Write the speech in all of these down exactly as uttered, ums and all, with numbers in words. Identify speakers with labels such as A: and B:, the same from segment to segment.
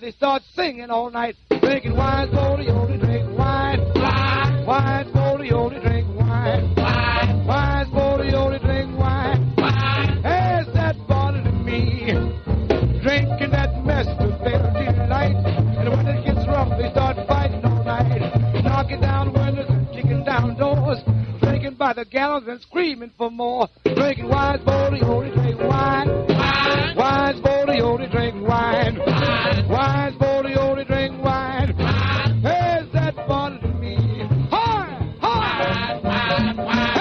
A: they start singing all night, drinking wine, slowly, only drink wine. Wine, wine, slowly, only drink wine. Wine, wine, slowly, only drink wine. Wine, has that bottle to me, drinking that mess to their delight. And when it gets rough, they start fighting all night, knocking down windows and kicking down doors, drinking by the gallons and screaming for more. Drinking wine, slowly, only drink wine. Wine, wine, slowly, only drink wine. Wine, wine, slowly, only drink wine. Wine, has that bottle to me. Hi, hi, wine, wine, wine.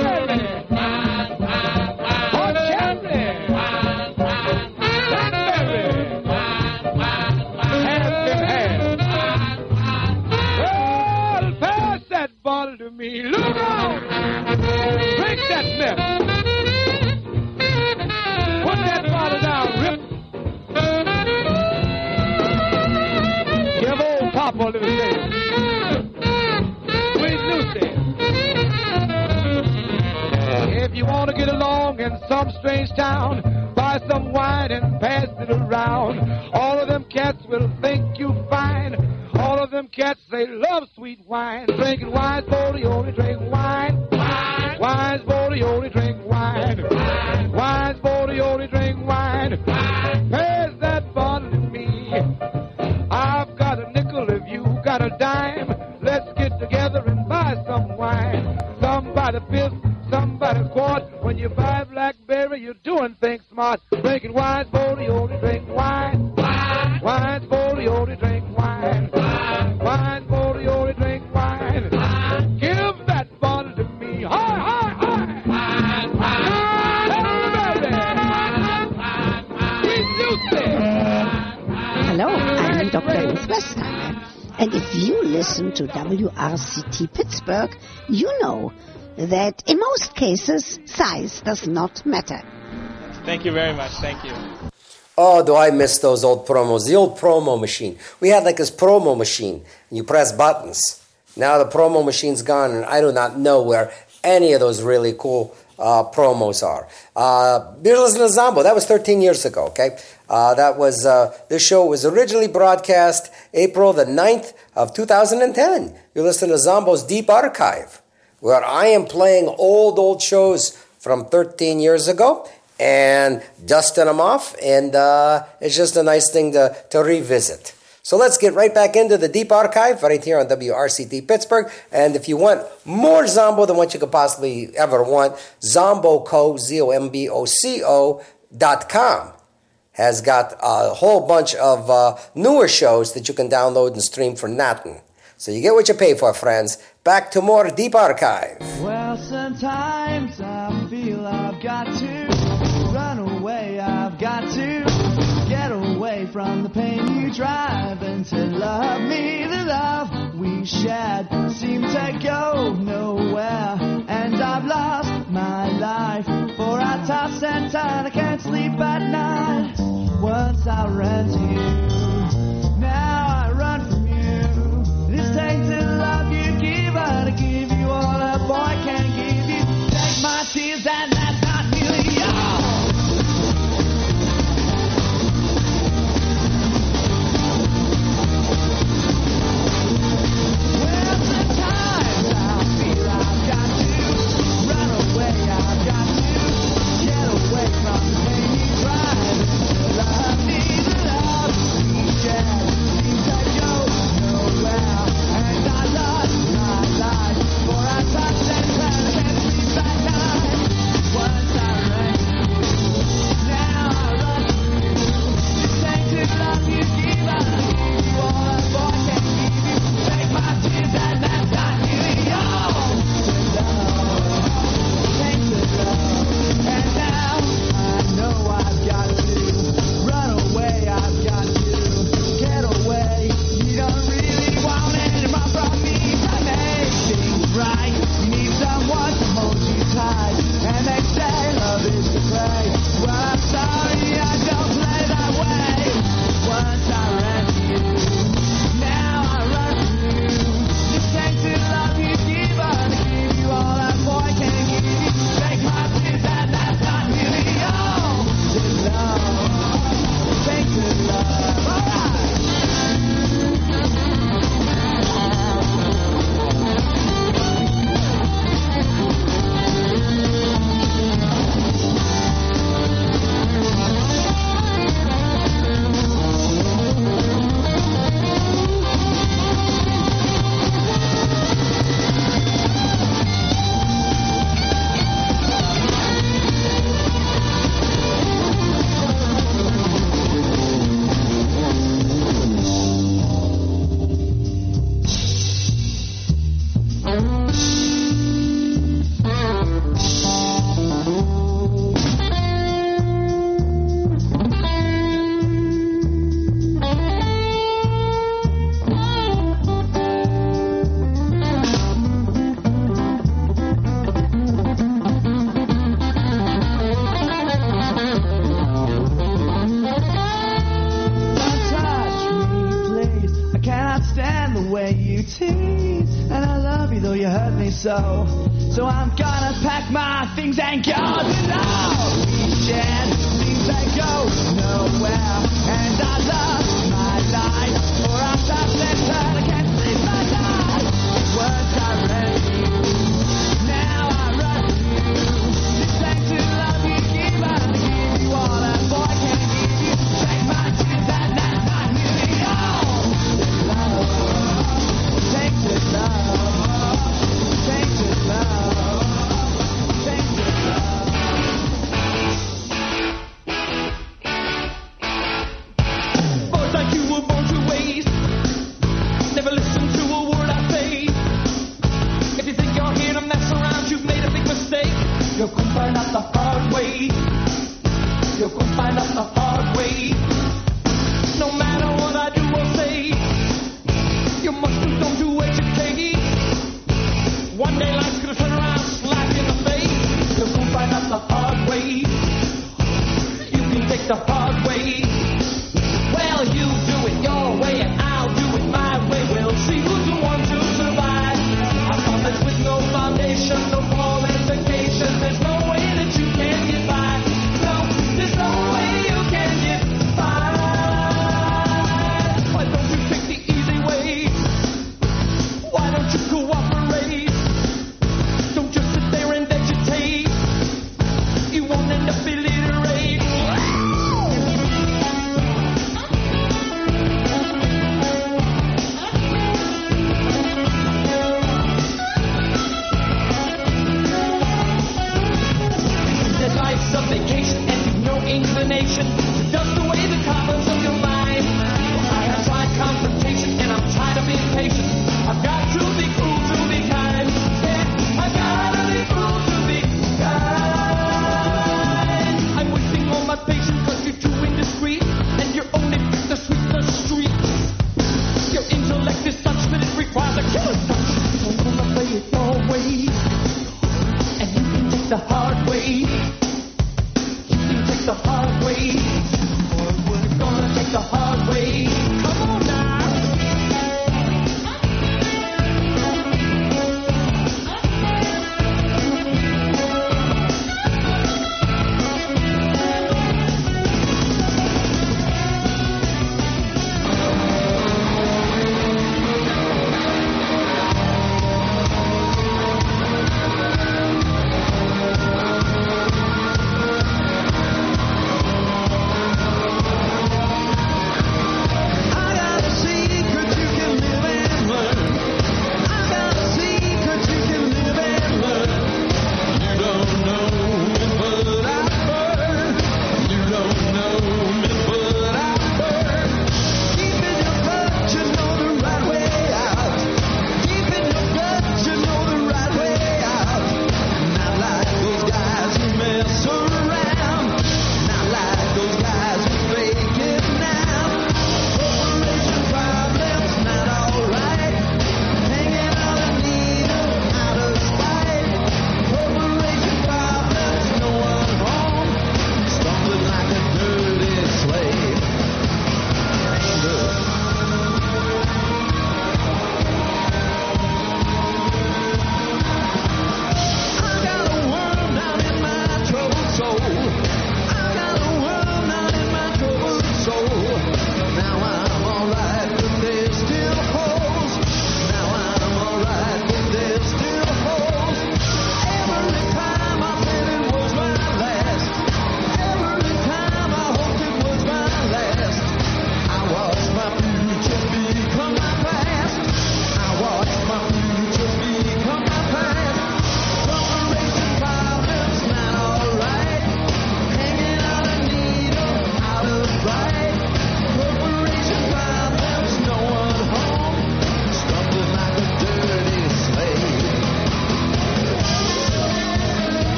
A: To me, look out! Drink that mess. Put that bottle down, Rip. Give old Papa a little thing. Sweet Lucy. If you want to get along in some strange town, buy some wine and pass it around. All of them cats will think you fine. All of them cats, they love sweet wine. Drinking wine, slowly, only drink wine. Wine, wine, slowly, only drink wine. Wine, wine, slowly, only drink wine. Wine, pass that bottle to me. I've got a nickel if you got a dime. Let's get together and buy some wine. Some by the fifth, some by the quart. When you buy blackberry, you're doing things smart. Drinking wine, slowly, only drink wine. Wine, wine, slowly, only drink wine. Wine, slowly, only drink wine. Wine. Give that bottle to me. Hi, hi, hi. Wine, wine. Sweet Lucy.
B: Hello, I'm Doctor Ines Westheimer. And if you listen to W R C T Pittsburgh, you know that in most cases, size does not matter.
C: Thank you very much. Thank you.
D: Oh, do I miss those old promos. The old promo machine. We had like this promo machine, and you press buttons. Now the promo machine's gone, and I do not know where any of those really cool uh, promos are. Uh, you're listening to Zombo. That was thirteen years ago, okay? Uh, that was, uh, this show was originally broadcast April the ninth of two thousand ten. You're listening to Zombo's Deep Archive, where I am playing old, old shows from thirteen years ago and dusting them off, and uh, it's just a nice thing to, to revisit. So let's get right back into the Deep Archive right here on W R C T Pittsburgh. And if you want more Zombo than what you could possibly ever want, Zomboco, Z O M B O C O dot com has got a whole bunch of uh, newer shows that you can download and stream for nothing. So you get what you pay for, friends. Back to more Deep Archive.
E: Well, sometimes I feel I've got to run away. I've got to get away from the pain you drive and to love me. The love we shared seemed to go nowhere, and I've lost my life. For I toss and turn, I can't sleep at night. Once I ran to you, now I run from you. This takes a love you give her to give you all a boy can give you. Take my tears and that's not nearly all. Well, sometimes I feel I've got to run away. I've got to get away from the pain you drive. Love me, the love tease. And I love you though you hurt me so. So I'm gonna pack my things and go below. Reaching things that go nowhere. And I love my life. For I stop left I can't sleep my life. Words I read you. Now I run you. This ain't to love you, give up to give you all that boy can give you. Take my tears and that's not really all. Love, tainted love, tainted love, tainted love. Boys like you were born to waste. Never listen to a word I say. If you think you're here to mess around, you've made a big mistake. You're gonna find out the hard way. You're gonna find out the hard way. No matter what I do or say, you must do, don't do educate. One day life's gonna turn around, slap you in the face. You're gonna find out the hard way. You can take the hard way. Well, you do it your way and I'll do it my way. We'll see who's the one to survive. I promise with no foundation, no qualification. There's no way that you can get by. No, there's no way you can get by. Why don't you take the easy way? Why don't you cooperate? Don't just sit there and vegetate. You won't end up illiterate. That life's a vacation and you've no inclination to dust away the cobwebs of your mind. Well, I have tried confrontation and I'm tired of being patient. I've got to be cruel to be kind. Yeah, I've got to be cruel to be kind. I'm wasting all my patience cause you're too indiscreet and you're only fit to sweep the streets. Your intellect is such that it requires a killer's touch. So I'm gonna play it your way. And you can take the hard way. You can take the hard way. Or we're gonna take the hard way. Come on now.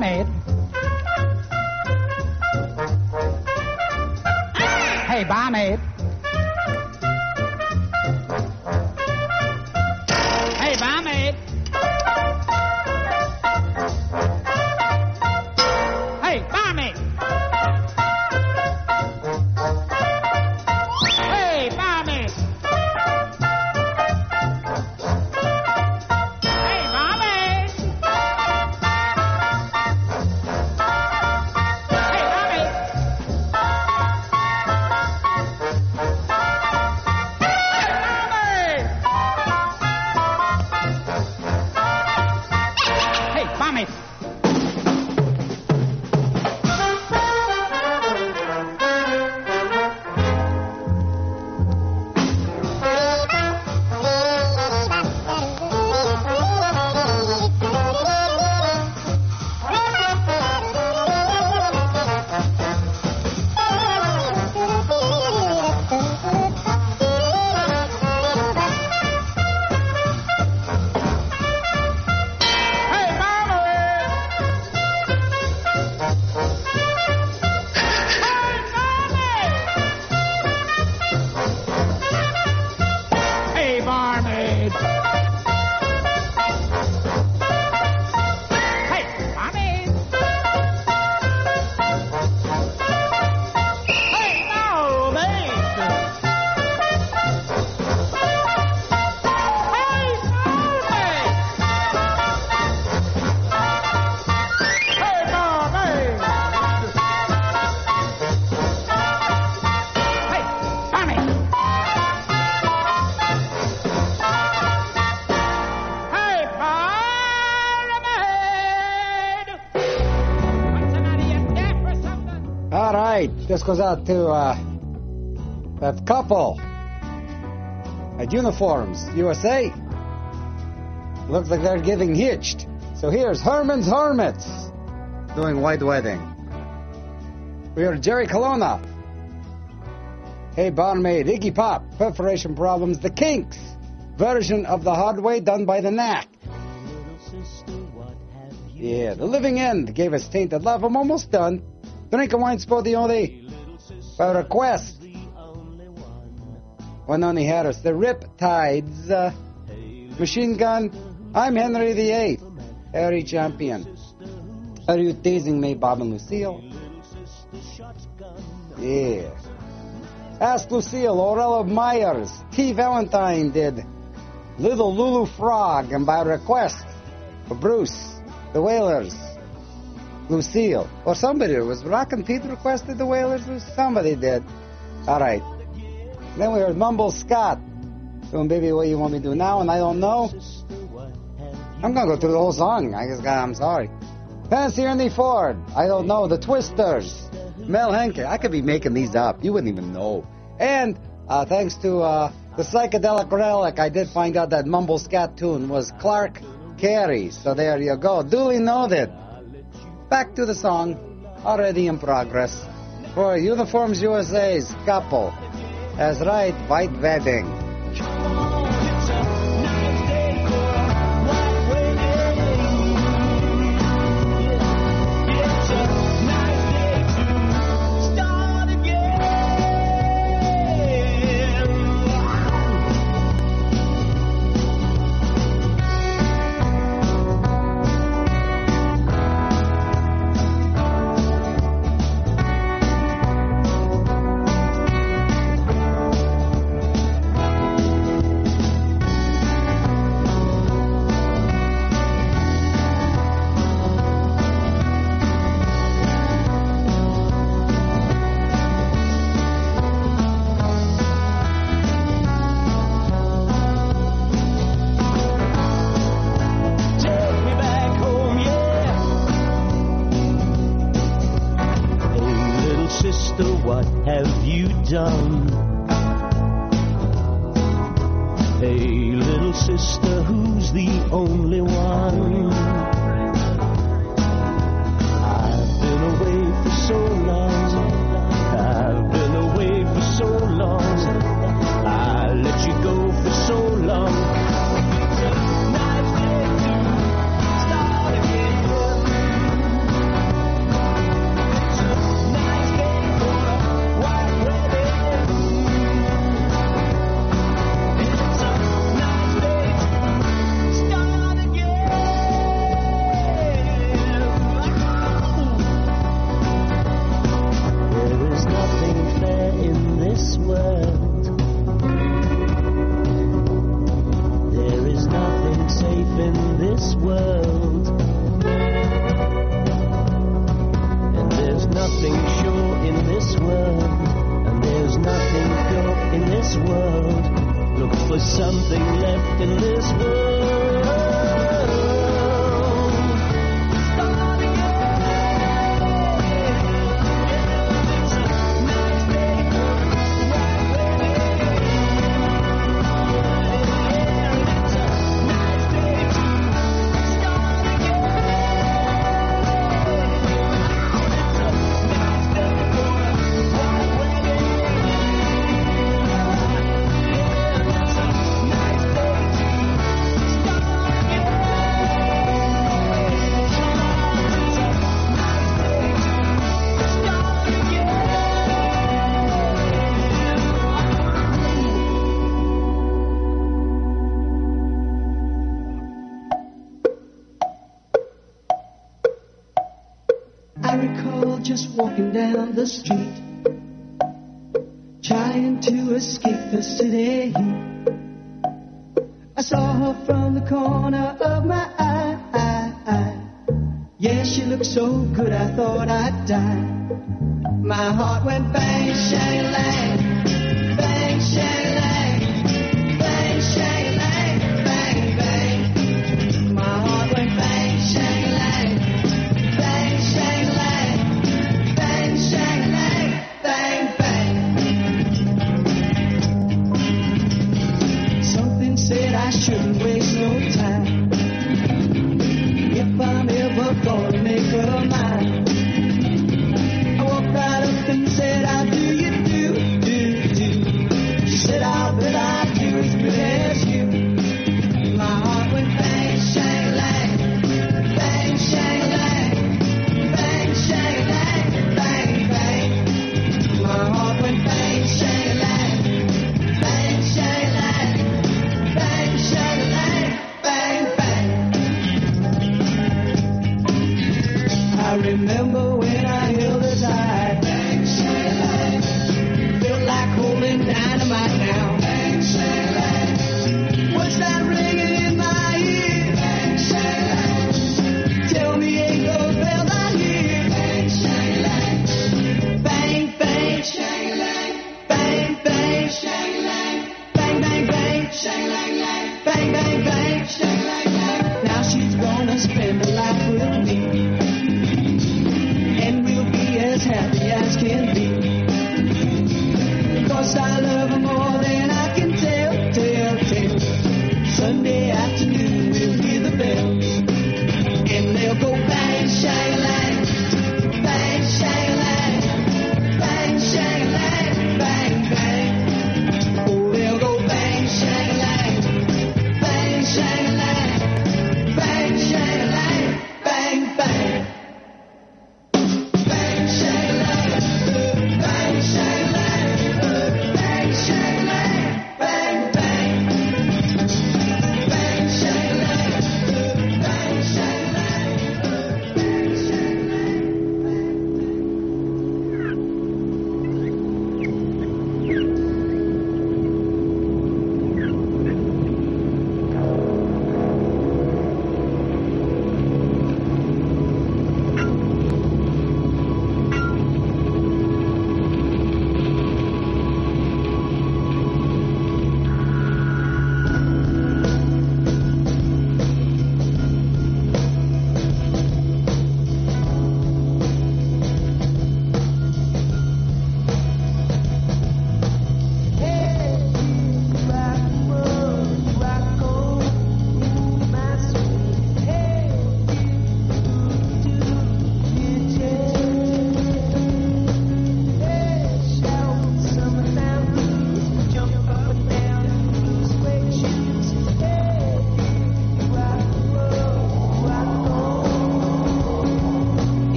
F: barmaid. Hey, barmaid. Hey, barmaid. Hey, barmaid. Hey, barmaid. Hey, barmaid. Hey, barmaid. Hey, barmaid. Hey, barmaid. Hey, barmaid. Hey, barmaid. Hey, barmaid. Hey, barmaid. Hey, barmaid. Hey, barmaid! Want somebody in debt or something?
G: All right, this goes out to uh, that couple at Uniforms U S A. Looks like they're getting hitched. So here's Herman's Hermits doing White Wedding. We heard Jerry Colonna. Hey, barmaid, Iggy Pop, perforation problems, the Kinks version of the hard way done by the Knack. Yeah, the Living End gave us Tainted Love. I'm almost done. Drink a wine Spodione by request. One only Harris, the Riptides, uh, Machine Gun. I'm Henry the Eighth, Harry Champion. Are you teasing me, Bob and Lucille? Yeah. Ask Lucille, Aurella Myers, T. Valentine did Little Lulu Frog, and by request for Bruce, the Wailers, Lucille, or somebody. Was Rockin' Pete requested the Wailers? Somebody did. All right. Then we heard Mumble Scott doing Baby What You Want Me to Do Now, and I Don't Know. I'm going to go through the whole song. I guess, God, I'm sorry. Fancy Ernie Ford, I Don't Know. The Twisters, Mel Henke. I could be making these up. You wouldn't even know. And uh, thanks to uh, the Psychedelic Relic, I did find out that Mumble Scat tune was Clark Carey. So there you go. Duly noted. Back to the song, already in progress, for Uniforms U S A's couple. That's right, White Wedding.
H: What have you done? Hey, little sister, who's the only one? I've been away for so long. I've been away for so long. I let you go for so long. It's a nice day to start again. world. And there's nothing sure in this world. And there's nothing pure in this world. Look for something left in this world.
E: I recall just walking down the street, trying to escape the city heat. I saw her from the corner of my eye. Yeah, she looked so good I thought I'd die. My heart went bang, shang, lang, bang, shang, lang, bang, shang, lang, bang, bang. My heart went bang, shang, lang, bang, shang, lang, bang, shang, lang, bang, bang. Something said I shouldn't waste no time. If I'm ever gonna make her mine, I walked right up and said, how do you do, do, do? She said, I'll bet I do as good as you. My heart went bang, shang, lang, bang, shang, lang, bang, shang, lang, bang, bang. My heart went bang, shang, lang, bang, shang, lang, bang, shang, lang, bang, bang. I remember when I held her tight. Bang, shang, lang. Felt like holding dynamite now. Bang, shang, lang. What's that ringing in my ear? Bang, shang, lang. Tell me ain't those bells I hear. Bang, shang, lang. Bang, bang, shang, lang. Bang, bang, shang, lang. Bang, bang, bang, shang, lang, lang. Bang, bang, bang, shang, lang, lang. Now she's gonna spend her life with me, and we'll be as happy as can be. Because I love her more than I can tell, tell, tell. Sunday afternoon we'll hear the bells, and they'll go bang, shang, lang, bang, shang, lang, bang, shang, lang, bang, bang. Oh, they'll go bang, shang, lang,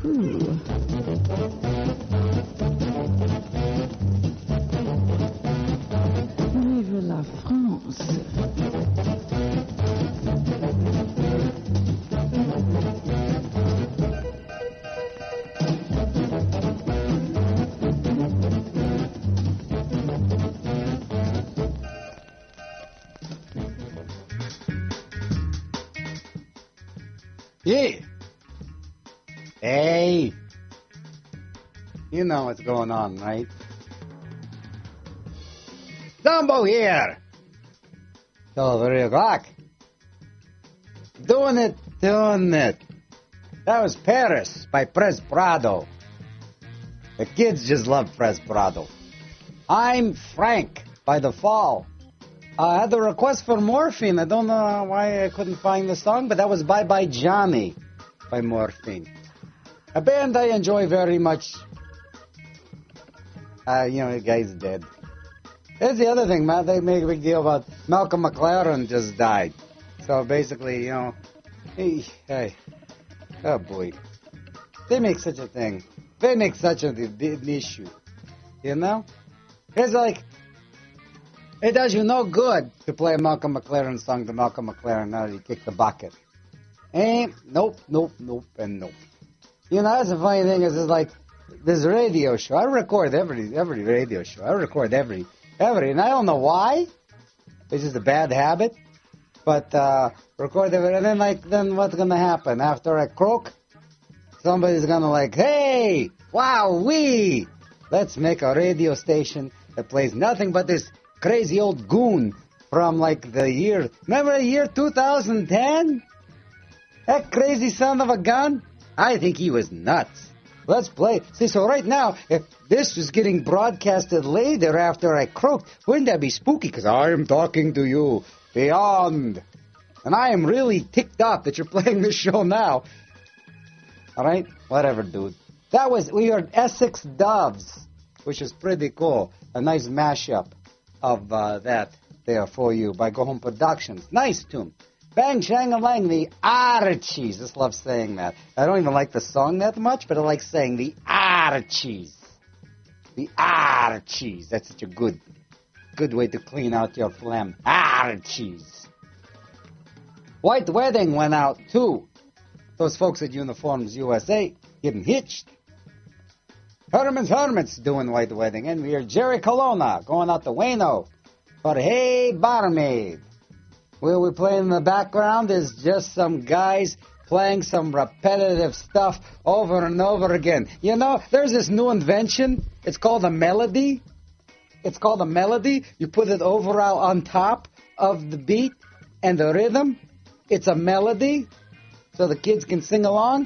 I: Vive la France.
G: Yeah. Hey. You know what's going on, right? Dumbo here. Till three o'clock. Doing it, doing it. That was Paris by Pres Prado. The kids just love Pres Prado. I'm Frank by The Fall. I had a request for Morphine. I don't know why I couldn't find the song, but that was Bye Bye Johnny by Morphine. A band I enjoy very much. Uh, you know, the guy's dead. That's the other thing, man. They make a big deal about Malcolm McLaren just died. So basically, you know, hey, hey, oh boy. They make such a thing. They make such a, an issue. You know? It's like, it does you no good to play a Malcolm McLaren song to Malcolm McLaren now that he kicked the bucket. Ain't, nope, nope, nope, and nope. You know, that's the funny thing is, is like, this radio show, I record every every radio show. I record every, every, and I don't know why. It's just a bad habit. But, uh, record every, and then like, then what's gonna happen? After I croak, somebody's gonna like, hey, wow, we, let's make a radio station that plays nothing but this crazy old goon from like the year, remember the year two thousand ten? That crazy son of a gun? I think he was nuts. Let's play. See, so right now, if this was getting broadcasted later after I croaked, wouldn't that be spooky? Because I am talking to you beyond. And I am really ticked off that you're playing this show now. All right? Whatever, dude. That was, we heard Essex Doves, which is pretty cool. A nice mashup of uh, that there for you by Go Home Productions. Nice tune. Bang, shang, and lang, the Archies. Just love saying that. I don't even like the song that much, but I like saying the Archies. The Archies. That's such a good, good way to clean out your phlegm. Archies. White Wedding went out, too. Those folks at Uniforms U S A getting hitched. Herman's Hermits doing White Wedding. And we hear Jerry Colonna going out to Wayno for Hey Barmaid. Where we play in the background is just some guys playing some repetitive stuff over and over again. You know, there's this new invention. It's called a melody. It's called a melody. You put it over on top of the beat and the rhythm. It's a melody, so the kids can sing along.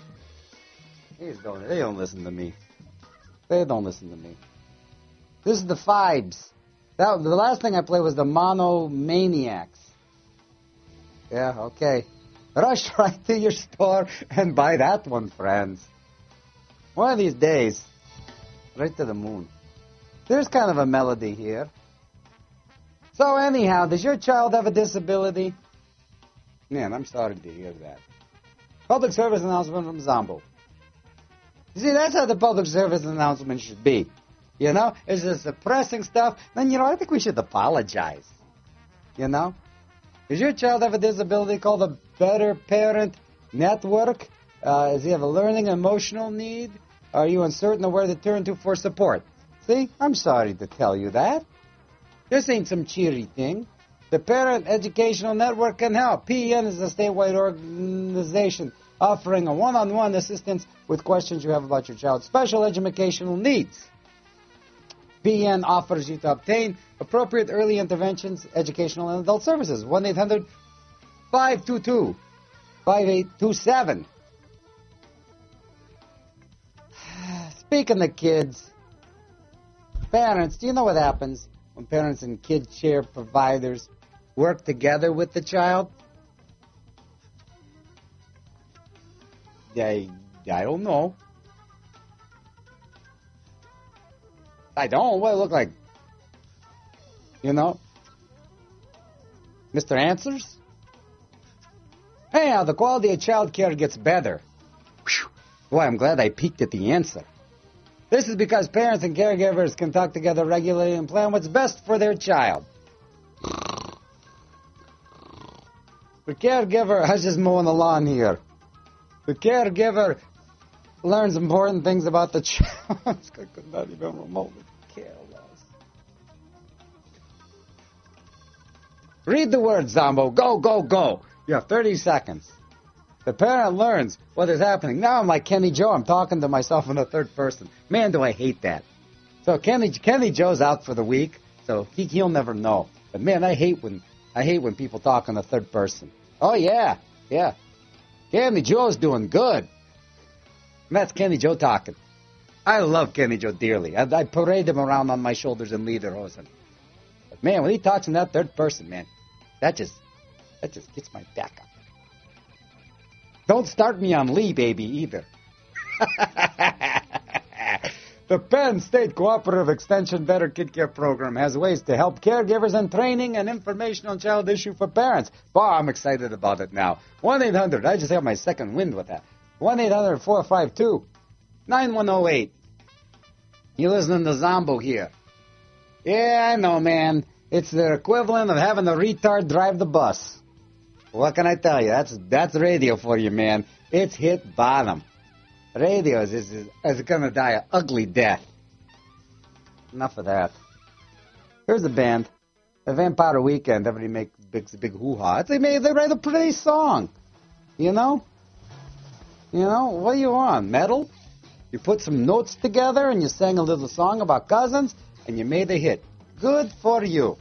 G: They don't, they don't listen to me. They don't listen to me. This is the Fibes. That, the last thing I played was the Monomaniacs. Yeah, okay. Rush right to your store and buy that one, friends. One of these days, right to the moon. There's kind of a melody here. So anyhow, does your child have a disability? Man, I'm sorry to hear that. Public service announcement from Zombo. You see, that's how the public service announcement should be. You know, it's just suppressing stuff. Then, you know, I think we should apologize. You know? Does your child have a disability called the Better Parent Network? Uh, does he have a learning and emotional need? Are you uncertain of where to turn to for support? See, I'm sorry to tell you that. This ain't some cheery thing. The Parent Educational Network can help. P E N is a statewide organization offering a one-on-one assistance with questions you have about your child's special educational needs. P E N offers you to obtain appropriate early interventions, educational, and adult services. one eight hundred five two two five eight two seven. Speaking of kids, parents, do you know what happens when parents and kid care providers work together with the child? I, I don't know. I don't. What do I look like? You know? Mister Answers? Anyhow, the quality of child care gets better. Whew. Boy, I'm glad I peeked at the answer. This is because parents and caregivers can talk together regularly and plan what's best for their child. The caregiver, I was just mowing the lawn here. The caregiver learns important things about the child. I could not even remotely care less. Read the words, Zombo. Go, go, go. You have thirty seconds. The parent learns what is happening. Now I'm like Kenny Joe. I'm talking to myself in the third person. Man, do I hate that. So Kenny Kenny Joe's out for the week, so he, he'll never know. But man, I hate when I hate when people talk in the third person. Oh yeah, yeah. Kenny Joe's doing good. And that's Kenny Joe talking. I love Kenny Joe dearly. I, I parade him around on my shoulders in Lederhosen. But man, when he talks in that third person, man, that just that just gets my back up. Don't start me on Lee, baby, either. The Penn State Cooperative Extension Better Kid Care Program has ways to help caregivers and training and information on child issue for parents. Boy, I'm excited about it now. one eight hundred, I just have my second wind with that. one eight hundred, four five two, nine one oh eight. You're listening to Zombo here. Yeah, I know, man. It's the equivalent of having a retard drive the bus. What can I tell you? That's that's radio for you, man. It's hit bottom. Radio is, is, is going to die an ugly death. Enough of that. Here's the band. The Vampire Weekend. Everybody makes big, big hoo-ha. They, made, they write a pretty song. You know? You know? What do you want? Metal? You put some notes together and you sang a little song about cousins and you made a hit. Good for you.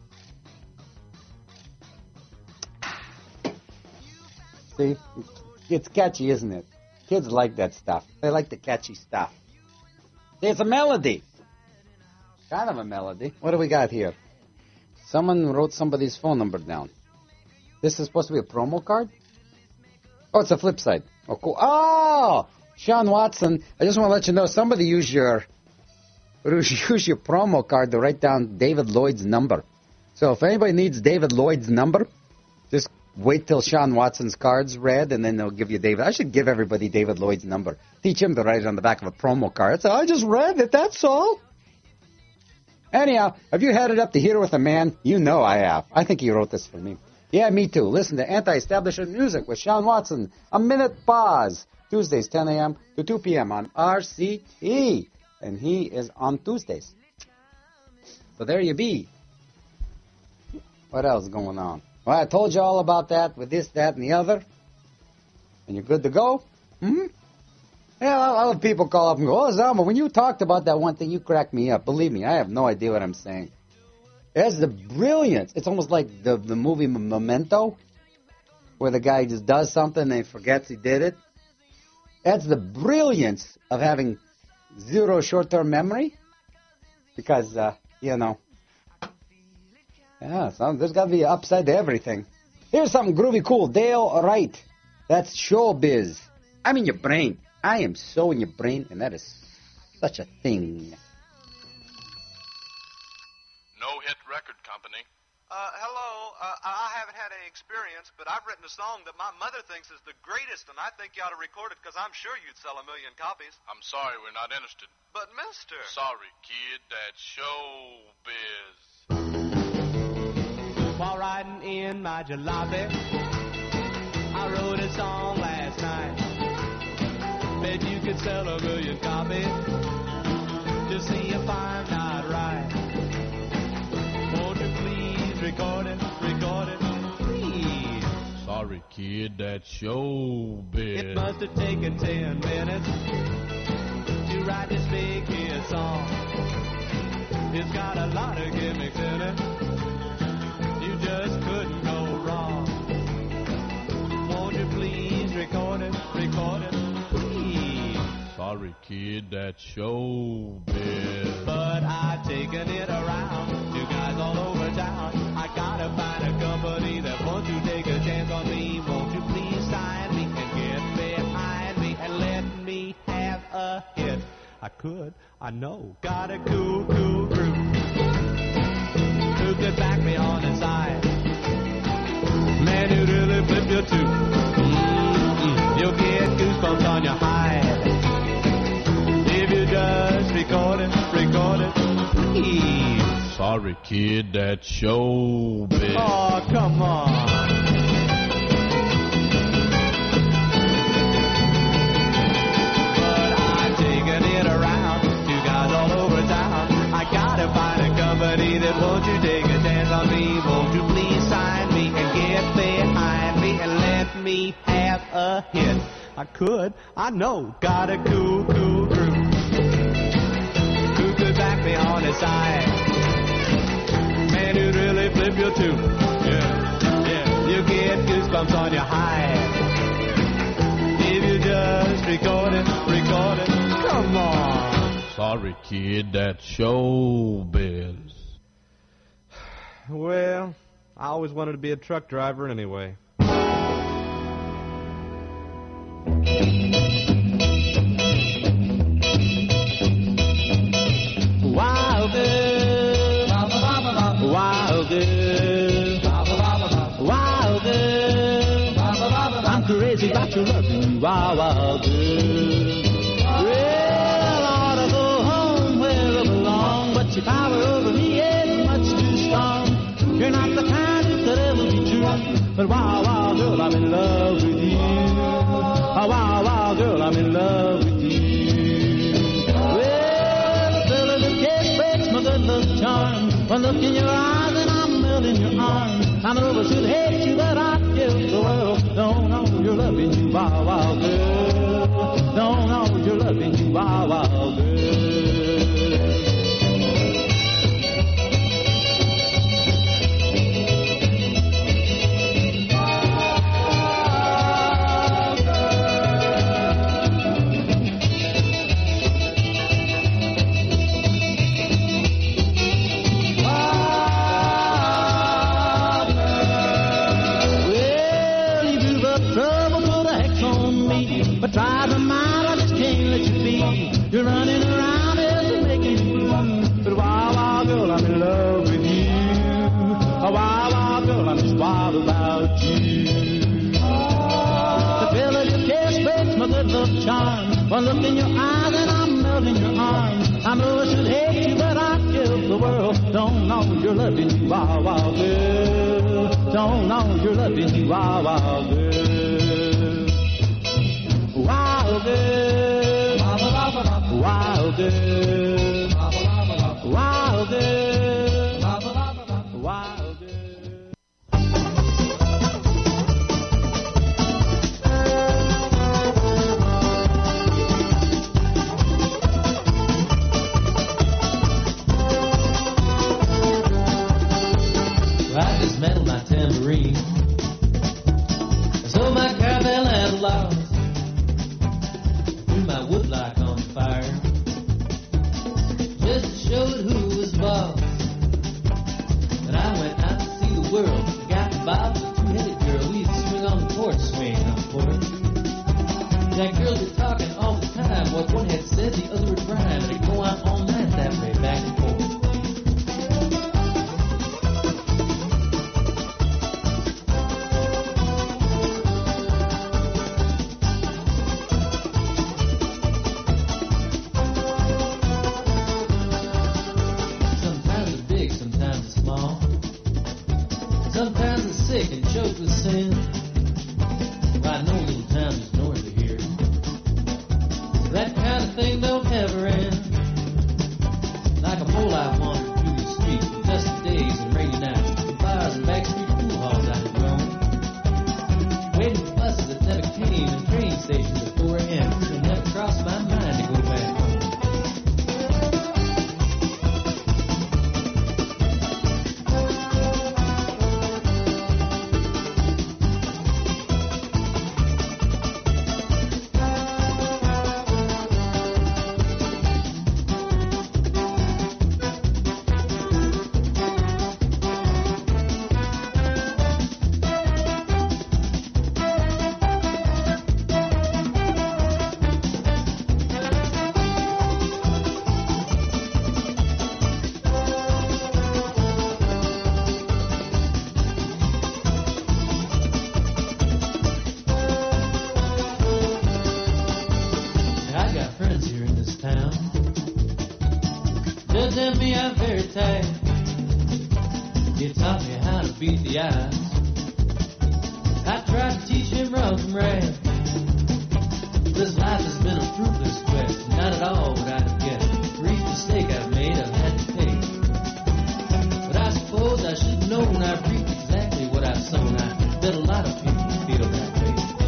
G: See, it's catchy, isn't it? Kids like that stuff. They like the catchy stuff. It's a melody. Kind of a melody. What do we got here? Someone wrote somebody's phone number down. This is supposed to be a promo card? Oh, it's a flip side. Oh, cool. Oh! Sean Watson, I just want to let you know, somebody use your, use your promo card to write down David Lloyd's number. So if anybody needs David Lloyd's number, just wait till Sean Watson's card's read, and then they'll give you David. I should give everybody David Lloyd's number. Teach him to write it on the back of a promo card. So I just read it, that's all. Anyhow, have you had it up to here with a man? You know I have. I think he wrote this for me. Yeah, me too. Listen to Anti-Establishment Music with Sean Watson. A minute pause. Tuesdays, ten a.m. to two p.m. on R C T. And he is on Tuesdays. So there you be. What else is going on? Well, I told you all about that with this, that, and the other. And you're good to go? Hmm? Yeah, a lot of people call up and go, oh, Zama, when you talked about that one thing, you cracked me up. Believe me, I have no idea what I'm saying. That's the brilliance. It's almost like the, the movie Memento, where the guy just does something and he forgets he did it. That's the brilliance of having zero short-term memory. Because, uh, you know, yeah, so there's got to be an upside to everything. Here's something groovy cool. Dale Wright. That's showbiz. I'm in your brain. I am so in your brain, and that is such a thing.
J: No Hit Record Company.
K: Uh, hello. Uh, I haven't had any experience, but I've written a song that my mother thinks is the greatest, and I think you ought to record it because I'm sure you'd sell a million copies.
J: I'm sorry, we're not interested.
K: But, mister.
J: Sorry, kid, that's showbiz.
E: While riding in my jalopy, I wrote a song last night. Bet you could sell a million copies to see if I'm not right. Won't you please record it, record it, please?
J: Sorry, kid, that's showbiz.
E: It must have taken ten minutes to write this big hit song. It's got a lot of gimmicks in it. You just couldn't go wrong. Won't you please record it, record it, please?
J: Sorry, kid, that's showbiz.
E: But I've taken it around to guys all over town. I gotta find a company that wants to take a chance on me. Won't you please sign me and get behind me and let me have a hit? I could, I know, got a cool, cool group who could back me on the side. Man, you really flip your tooth. Mm-mm. You'll get goosebumps on your hide.
H: Steve.
J: Sorry, kid, that's showbiz.
H: Oh, come on.
E: That won't you take a chance on me? Won't you please sign me and get behind me and let me have a hit? I could, I know, got a cool, cool crew who could back me on his side. Man, who'd really flip you too. Yeah, yeah, you get goosebumps on your hide. If you just record it, record it, come on.
J: Sorry, kid, that's showbiz.
K: Well, I always wanted to be a truck driver anyway.
H: Wild girl, wild girl, wild girl, I'm crazy about your loving, wild, wild girl. Well, I ought to go home where I belong, but your power over me ain't much too strong. You're not the kind who could ever be true, but wow, wow, girl, I'm in love with you. Oh, wow, wow, girl, I'm in love with you. Well, the fella that kiss breaks my good luck charm. One look in your eyes and I'm melting your arms. I'm over to hate you, but I give the world. Don't know you're loving you, wow, wow, girl. Don't know you're loving you, wow, wow, girl. But try to mind, I just can't let you be. You're running around and making me blue. But wow, wow, girl, I'm in love with you. Oh, wow, wow, girl, I'm just wild about you. The feel of your kiss breaks my good love charm. One look in your eyes and I'm melting your arms. I know I should hate you, but I kill the world. Don't know you're loving you, wow, wow, girl. Don't know you're loving you, wow, wow, girl. Wild girl, wild girl, wild girl, wild girl.
L: I dismantled my tambourine, so my caravel and loud. My woodlock on fire, just to show it who was boss. But I went out to see the world, got the bob with a two-headed girl. We used to swing on the porch swing on the porch. That girls were talking all the time. What one had said, the other would rhyme. They'd go on all night that way, back and forth. tag. He taught me how to beat the odds. I tried to teach him wrong from right. This life has been a fruitless quest. Not at all what I'd get. For each mistake I've made, I've had to pay. But I suppose I should know when I've reaped exactly what I've sown. I bet a lot of people feel that way.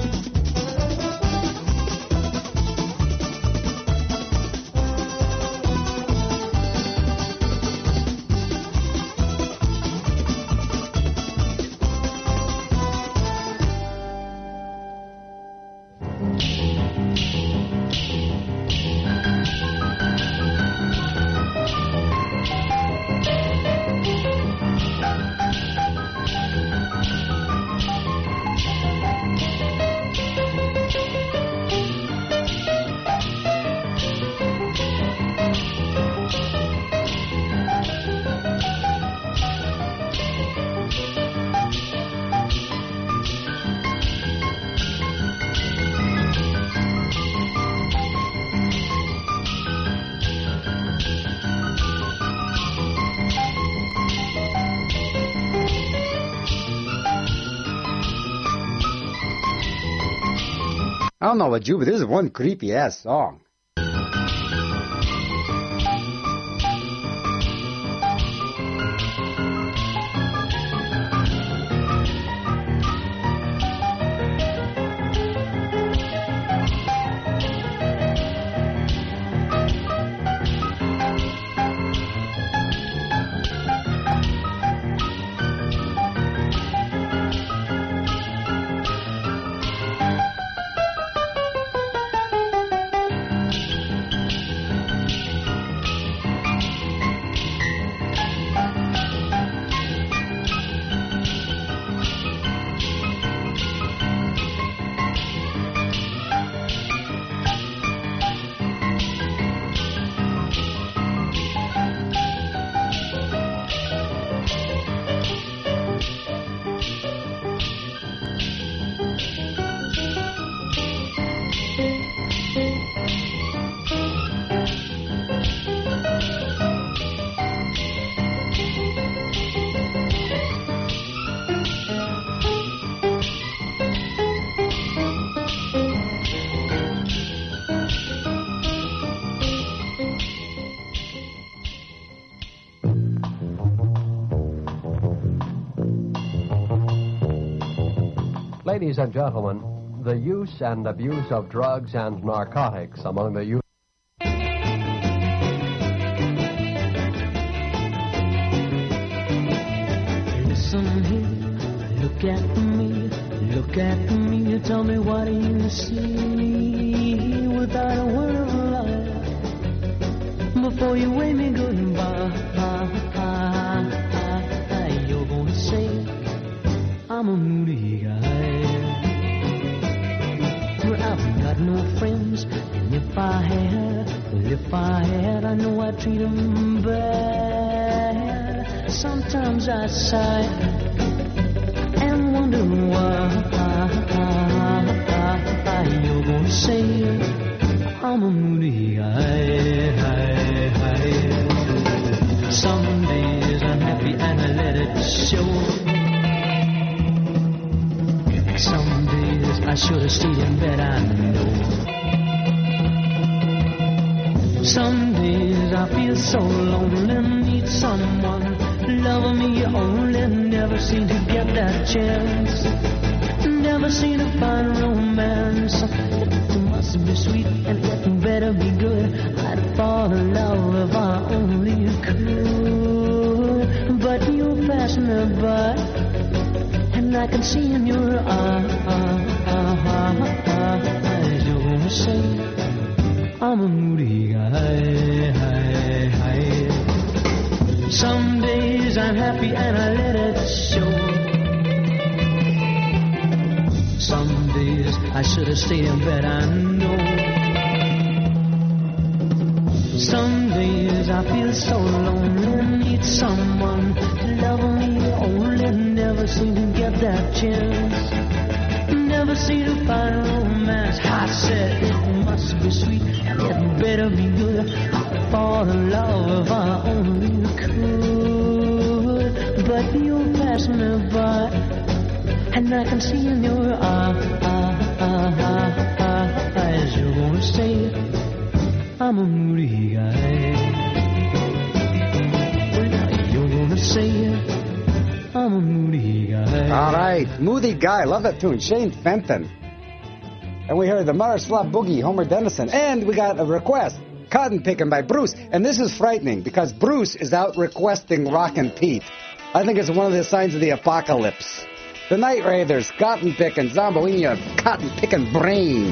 G: I don't know about you, but this is one creepy-ass song.
M: Ladies and gentlemen, the use and abuse of drugs and narcotics among the youth.
N: Listen here, look at me, look at me, tell me what do you see without a word of lie. Before you wave me goodbye, you're gonna say I'm a moody guy. I've got no friends, and if I had, well, if I had, I know I'd treat them bad. Sometimes I sigh and wonder why you're gonna say I'm a moody guy. Some days I'm happy and I let it show. Some days I should have stayed in bed, I know. Some days I feel so lonely, need someone love me only. Never seem to get that chance, never seem to find romance. It must be sweet and it better be good. I'd fall in love if I only could. But you're passing me by, and I can see in your eyes, you're gonna say I'm a moody guy. Some days I'm happy and I let it show. Some days I should have stayed in bed, I know. Some days I feel so lonely, need someone to love me only. Never seem to get that chance, never seem to find romance. I said it must be sweet and it better be good. I'd fall in love if I only could. feel pass me by, and I can see in your eye- eyes you're gonna say I'm a moody guy. You're gonna say I'm a moody guy.
G: All right, Moody Guy. Love that tune. Shane Fenton. And we heard the Miroslav Boogie, Homer Dennison. And we got a request, Cotton Pickin' by Bruce. And this is frightening because Bruce is out requesting Rockin' Pete. I think it's one of the signs of the apocalypse. The Night Raiders, Cotton Pickin', Zomboino, Cotton Pickin' Brain.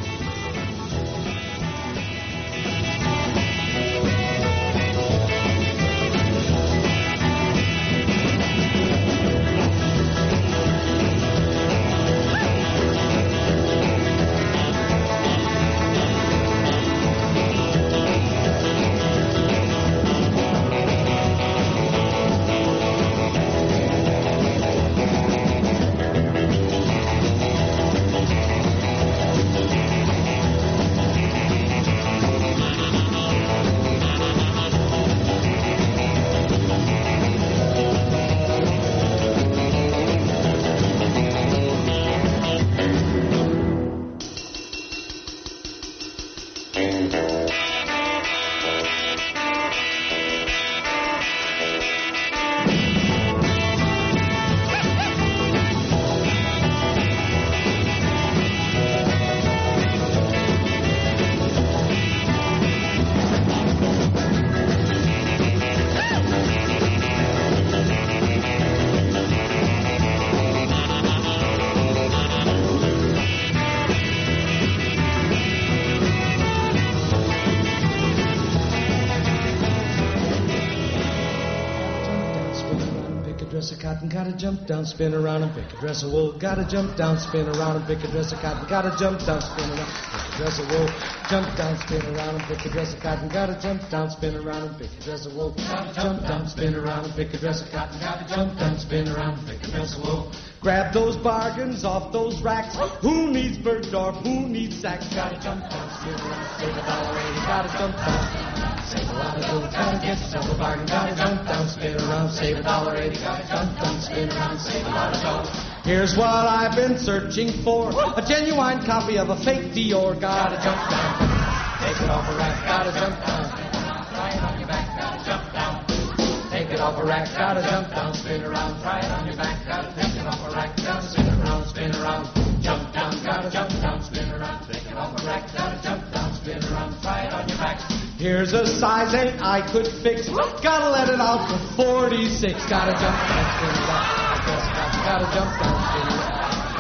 O: Gotta jump down, spin around and pick a dress of wool. Gotta jump down, spin around and pick a dress of cotton. Gotta jump down, spin around, pick a dress of wool. Jump down, spin around and pick a dress of cotton. Gotta jump down, spin around and pick a dress of wool. Gotta jump down, spin around and pick a dress of cotton. Gotta jump down, spin around and pick a dress of wool. Grab those bargains off those racks. Who needs Bergdorf? Who needs sacks? Gotta jump down, spin around, save a dollar eighty. Gotta jump down, save a lot of dough. Gotta get yourself a bargain. Gotta jump down, spin around, save a dollar eighty. Gotta jump down, spin around, save a lot of dough. Here's what I've been searching for: a genuine copy of a fake Dior. Gotta jump down, take it off a rack. Gotta jump down, try it on your back. Gotta jump down, take it off a rack. Gotta jump down, spin around, try it on your back. Gotta take it off a rack. Gotta spin around, spin around, jump down. Gotta jump down, spin around, take it off a rack. Gotta jump down, spin around, try it on your back. Here's a size eight I could fix. Gotta let it out for forty-six. Gotta jump down, spin around. Gotta jump down, spin around.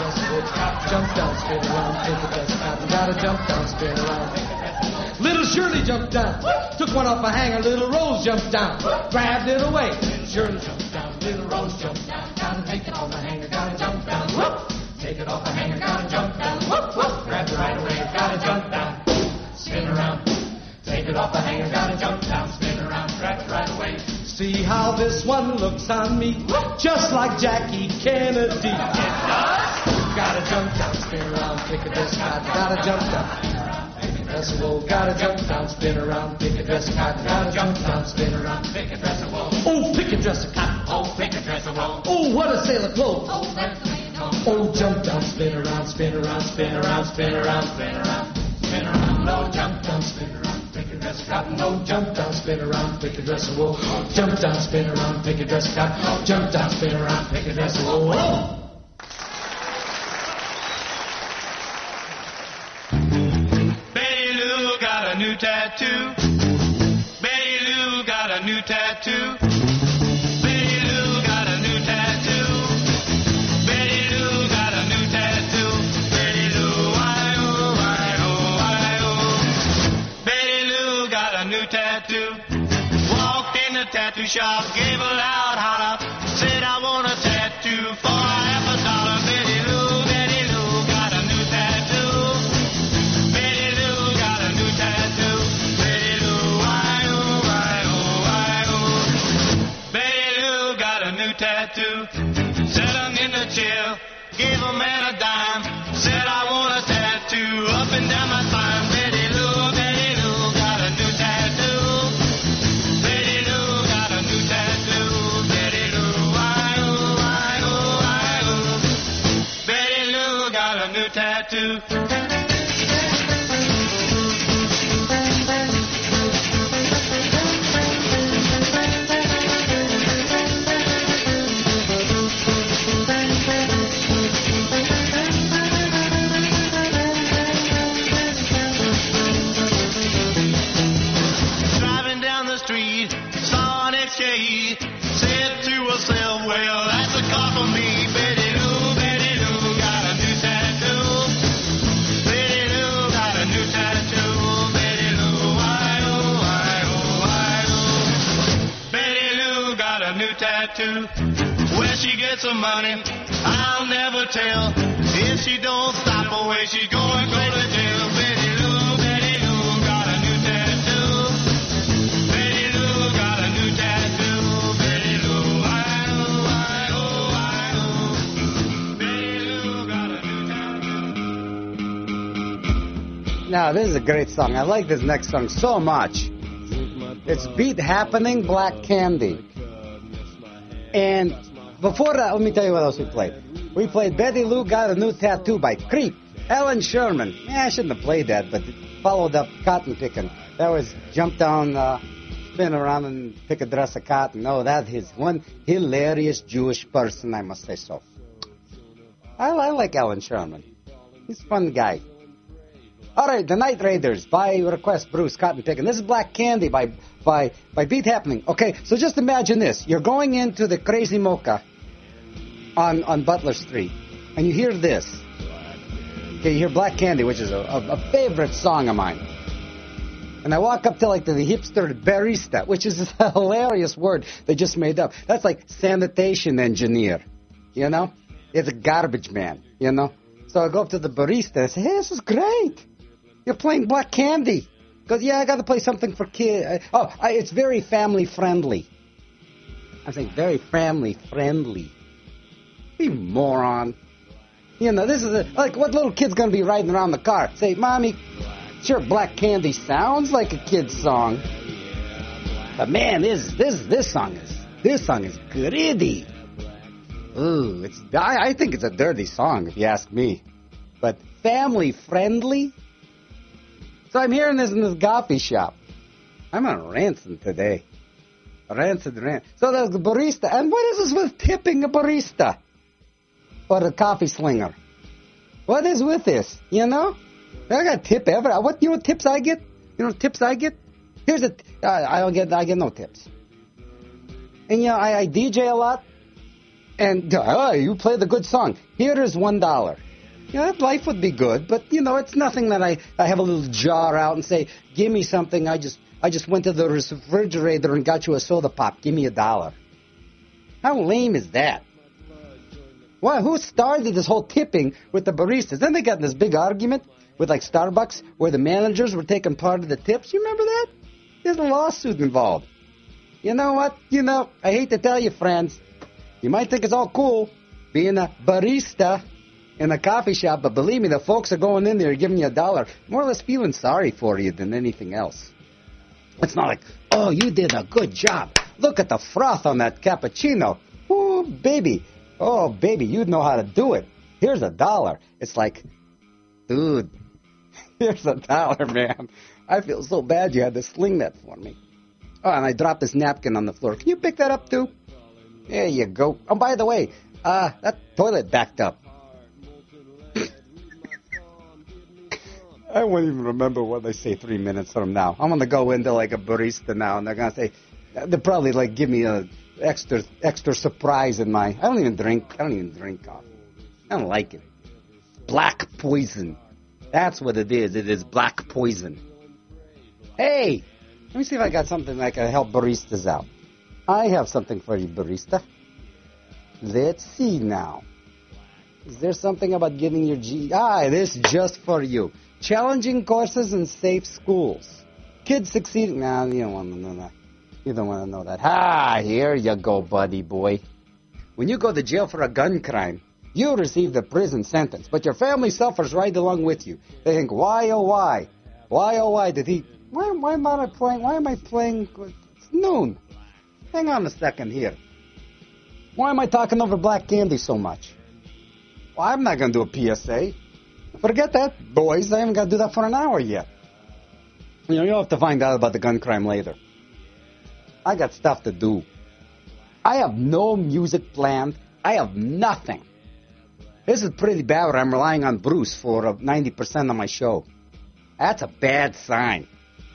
O: Jump down, spin around. Take the best cotton. Gotta jump down, spin around. Little Shirley jumped down. Took one off a hanger. Little Rose jumped down. Grabbed it away. Little Shirley jumped down. Little Rose jumped down. Gotta take it off a hanger. Gotta jump down. Whoop. Take it off a hanger. Gotta jump down. Whoop, whoop. Grab it right away. Gotta jump down. Spin around. Take it off the hanger, gotta jump down, spin around, grab it right away. See how this one looks on me, just like Jackie Kennedy. It does. Gotta jump down, spin around, pick a dress of cotton, gotta jump down. Pick a dress of wool, gotta jump down, spin around, pick a dress of cotton, gotta jump down, spin around, pick a dress of wool. Oh, pick a dress of cotton. Oh, pick a dress of wool. Oh, what a sailor clothes. Oh, that's the way to go. Oh, jump down, spin around, spin around, spin around, spin around, spin around, spin around. Oh, jump down, spin around. Pick a dress of cotton, oh, jump down, spin around, pick a dress of wool. Jump down, spin around, pick a dress of cotton. Oh, jump down, spin around, pick a dress of wool.
P: Betty Lou got a new tattoo. Betty Lou got a new tattoo. Betty Lou got a new tattoo. Betty Lou got a new tattoo. Betty Lou, why oh, why oh, why oh. Betty Lou got a new tattoo. Walked in the tattoo shop, gave a loud holler, said I want a tattoo for half a dollar. Betty Lou, Betty Lou got a new tattoo. Betty Lou got a new tattoo. Betty Lou, why oh, why oh, why oh. Betty Lou got a new tattoo. Sat him in the chair, gave a man a dime, said I want a tattoo up and down my spine. Betty Lou, Betty Lou got a new tattoo. Betty Lou got a new tattoo. Betty Lou, why got a new tattoo. Driving down the street, saw an X K, said to herself, well, that's a car for me. Betty Lou, Betty Lou got a new tattoo. Betty Lou got a new tattoo. Betty Lou, I-oh, I-oh, I-oh. Betty Lou got a new tattoo. Where she gets her money, I'll never tell. If she don't stop her way, she's going go to jail. Betty Lou, Betty Lou got a new tattoo. Betty Lou got a new tattoo. Betty Lou, I-oh, I-oh, I-oh. Betty Lou got a new tattoo.
G: Now, this is a great song. I like this next song so much. It's Beat Happening, Black Candy. And before that, let me tell you what else we played. We played Betty Lou Got a New Tattoo by Creep. Alan Sherman. Yeah, I shouldn't have played that, but it followed up Cotton Pickin'. That was Jump Down, uh, Spin Around and Pick a Dress of Cotton. No, that is one hilarious Jewish person, I must say so. I, I like Alan Sherman. He's a fun guy. All right, the Night Raiders by request, Bruce Cotton Pickin'. This is Black Candy by by by Beat Happening. Okay, so just imagine this: you're going into the Crazy Mocha on on Butler Street, and you hear this. Okay, you hear Black Candy, which is a, a, a favorite song of mine. And I walk up to like to the hipster barista, which is a hilarious word they just made up. That's like sanitation engineer, you know? It's a garbage man, you know? So I go up to the barista and I say, hey, this is great. You're playing Black Candy. Goes, yeah, I got to play something for kids. Oh, I, it's very family friendly. I'm saying very family friendly. You moron. You know, this is a, like what little kid's going to be riding around the car? Say, Mommy, sure, Black Candy sounds like a kid's song. But man, this this this song is this song is gritty. Ooh, it's I, I think it's a dirty song if you ask me. But family friendly. So I'm hearing this in this coffee shop. I'm on Rancid today. Rancid rant. So there's the barista. And what is this with tipping a barista? Or a coffee slinger? What is with this? You know? I got tip ever. What, you know what tips I get? You know what tips I get? Here's a, uh, I don't get, I get no tips. And you know, I, I D J a lot. And, oh, you play the good song. Here is one dollar. You know, life would be good, but, you know, it's nothing that I, I have a little jar out and say, give me something. I just I just went to the refrigerator and got you a soda pop. Give me a dollar. How lame is that? Well, who started this whole tipping with the baristas? Then they got in this big argument with, like, Starbucks where the managers were taking part of the tips. You remember that? There's a lawsuit involved. You know what? You know, I hate to tell you, friends, you might think it's all cool being a barista in a coffee shop, but believe me, the folks are going in there giving you a dollar, more or less feeling sorry for you than anything else. It's not like, oh, you did a good job. Look at the froth on that cappuccino. Ooh, baby. Oh, baby, you know how to do it. Here's a dollar. It's like, dude, here's a dollar, man. I feel so bad you had to sling that for me. Oh, and I dropped this napkin on the floor. Can you pick that up, too? There you go. Oh, by the way, uh, that toilet backed up. I won't even remember what they say three minutes from now. I'm going to go into like a barista now, and they're going to say, they'll probably like give me a extra extra surprise in my, I don't even drink, I don't even drink coffee. I don't like it. Black poison. That's what it is. It is black poison. Hey, let me see if I got something that can help baristas out. I have something for you, barista. Let's see now. Is there something about getting your G? Ah, this is just for you. Challenging courses in safe schools. Kids succeeding. Nah, you don't want to know that. You don't want to know that. Ah, here you go, buddy boy. When you go to jail for a gun crime, you receive the prison sentence, but your family suffers right along with you. They think, why, oh, why? Why, oh, why did he... Why, why am I playing... Why am I playing... It's noon. Hang on a second here. Why am I talking over Black Candy so much? Well, I'm not going to do a P S A. Forget that, boys. I haven't got to do that for an hour yet. You know, you'll have to find out about the gun crime later. I got stuff to do. I have no music planned. I have nothing. This is pretty bad when I'm relying on Bruce for uh, ninety percent of my show. That's a bad sign.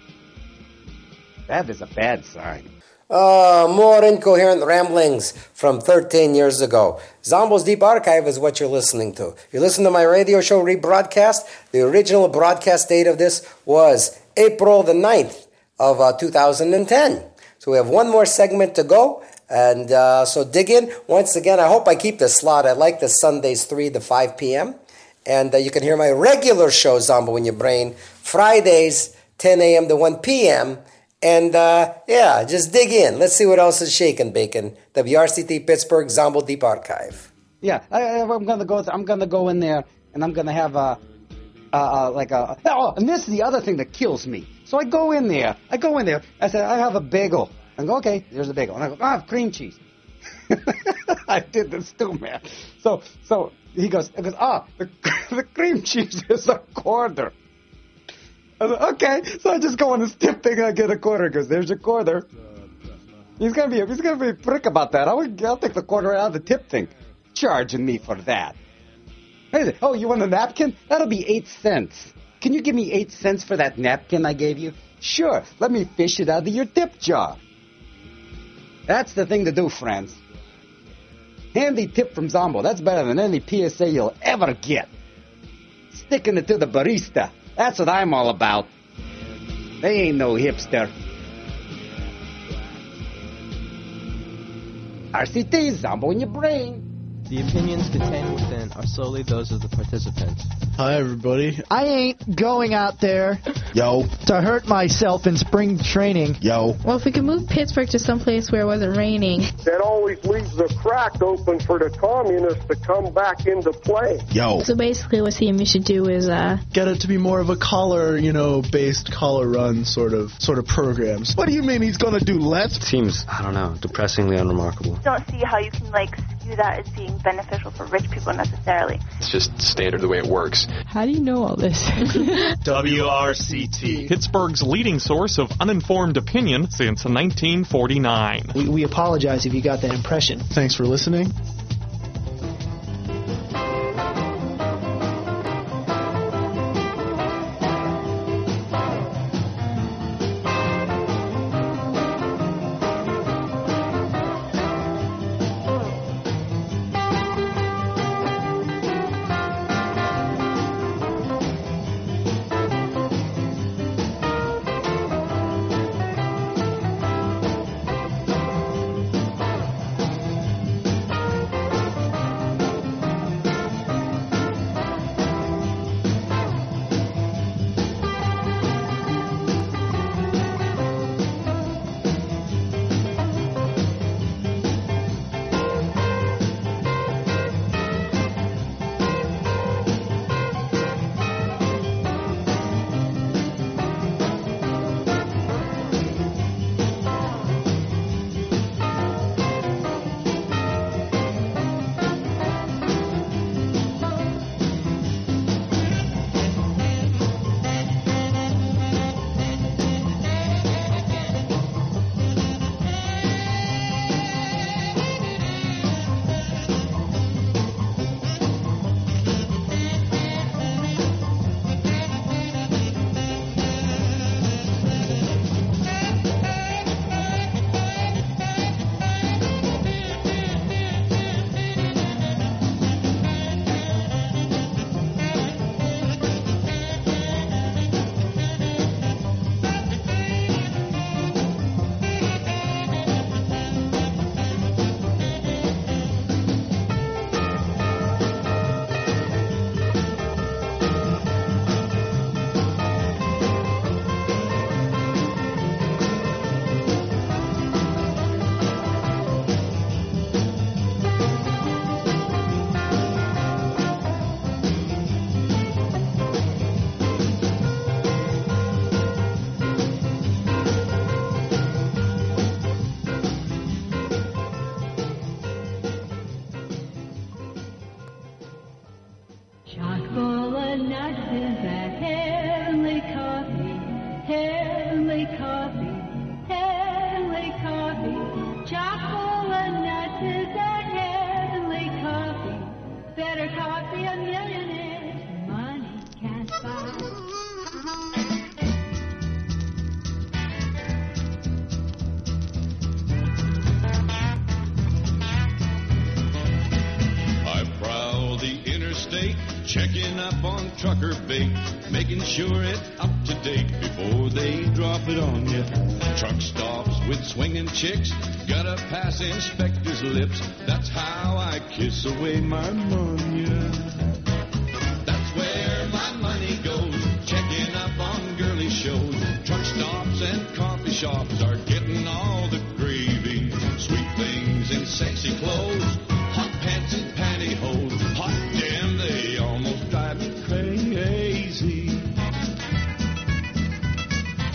G: That is a bad sign.
D: Uh, more incoherent ramblings from thirteen years ago. Zombo's Deep Archive is what you're listening to. You listen to my radio show rebroadcast. The original broadcast date of this was April the ninth of uh, two thousand ten. So we have one more segment to go. And uh, so dig in. Once again, I hope I keep the slot. I like the Sundays three to five p.m. And uh, you can hear my regular show, Zombo in Your Brain, Fridays ten a.m. to one p.m. And, uh, yeah, just dig in. Let's see what else is shaking, bacon. W R C T Pittsburgh, Zombo Deep Archive.
G: Yeah, I, I'm gonna go. I'm gonna go in there, and I'm gonna have a, a, a like a. Oh, and this is the other thing that kills me. So I go in there. I go in there. I say I have a bagel. I go, okay, there's a bagel. And I go, I have cream cheese. I did this too, man. So, so he goes, he goes, ah, the, the cream cheese is a quarter. I was like, okay, so I just go on this tip thing and I get a quarter because there's your quarter. He's gonna be he's gonna be a prick about that. I'll, I'll take the quarter out of the tip thing, charging me for that. Oh, you want a napkin? That'll be eight cents. Can you give me eight cents for that napkin I gave you? Sure. Let me fish it out of your tip jar. That's the thing to do, friends. Handy tip from Zombo. That's better than any P S A you'll ever get. Sticking it to the barista. That's what I'm all about. They ain't no hipster. R C T, Zombo in your brain.
Q: The opinions contained within are solely those of the participants.
R: Hi, everybody.
S: I ain't going out there
R: Yo.
S: to hurt myself in spring training.
R: Yo.
T: Well, if we could move Pittsburgh to someplace where it wasn't raining.
U: That always leaves the crack open for the communists to come back into play.
R: Yo.
T: So basically what C M U should do is uh
R: get it to be more of a collar, you know, based collar run sort of sort of programs. What do you mean he's going to do less?
V: Seems, I don't know, depressingly unremarkable.
W: I don't see how you can, like, skew that as being beneficial for rich people necessarily.
V: It's just standard the way it works.
T: How do you know all this?
X: W R C T, Pittsburgh's leading source of uninformed opinion since nineteen forty-nine.
S: We, we apologize if you got that impression.
R: Thanks for listening.
I: What is that heavenly coffee? Heavenly coffee, heavenly coffee. Chock full of nuts is that heavenly coffee. Better coffee a millionaires money can't buy.
A: Checking up on trucker bait, making sure it's up to date before they drop it on you. Truck stops with swinging chicks, gotta pass inspector's lips. That's how I kiss away my money. That's where my money goes, checking up on girly shows. Truck stops and coffee shops are